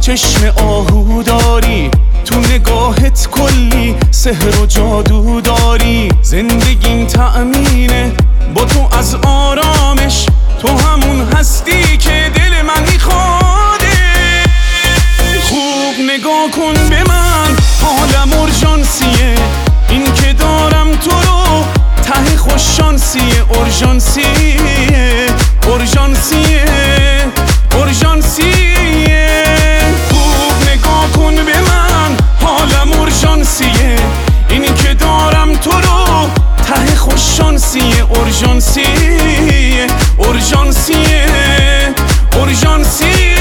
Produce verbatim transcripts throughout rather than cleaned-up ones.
چشم آهو داری، تو نگاهت کلی سحر و جادو داری. زندگیم تأمینه با تو از آرامش، تو همون هستی که دل من میخواده. خوب نگاه کن به من، حالم اورژانسیه، این که دارم تو رو ته خوششانسیه. اورژانسیه اورژانسیه اورژانسیه. خوب نگاه کن به من، حالم اورژانسیه، این که دارم تو رو ته خوششانسیه. اورژانسیه اورژانسیه اورژانسیه.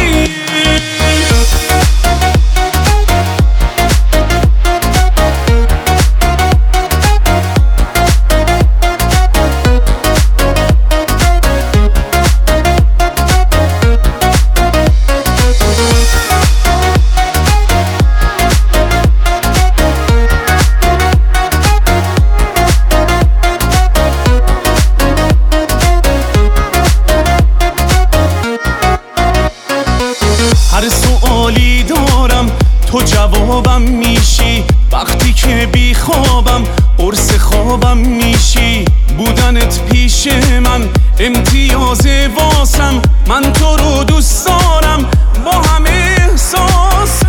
هر سوالی دارم تو جوابم میشی، وقتی که بی خوابم قرص خوابم میشی. بودنت پیش من امتیاز واسم، من تو رو دوست دارم با همه احساسم.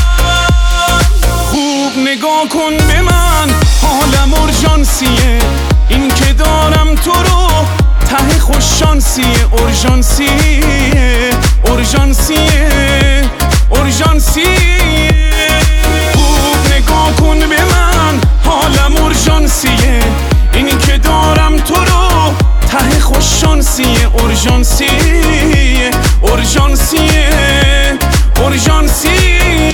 خوب نگاه کن به من، حالم اورژانسیه، این که دارم تو رو ته خوششانسیه. اورژانسیه اورژانسیه اورژانسیه. خوب نگاه کن به من، حالم اورژانسیه، این که دارم تو رو ته خوششانسیه. اورژانسیه اورژانسیه اورژانسیه.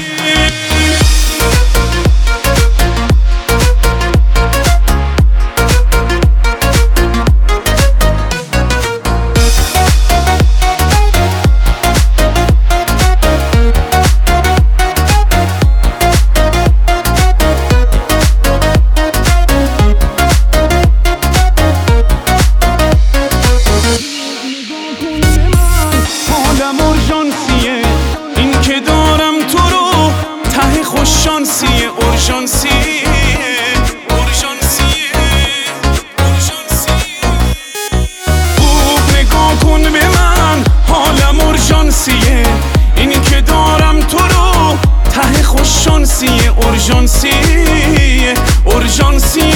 اورژانسیه، این که دارم تو رو ته خوششانسیه. اورژانسیه اورژانسیه اورژانسیه. خوب نگاه کن به من، حالم اورژانسیه، این که دارم تو رو ته خوششانسیه. اورژانسیه اورژانسیه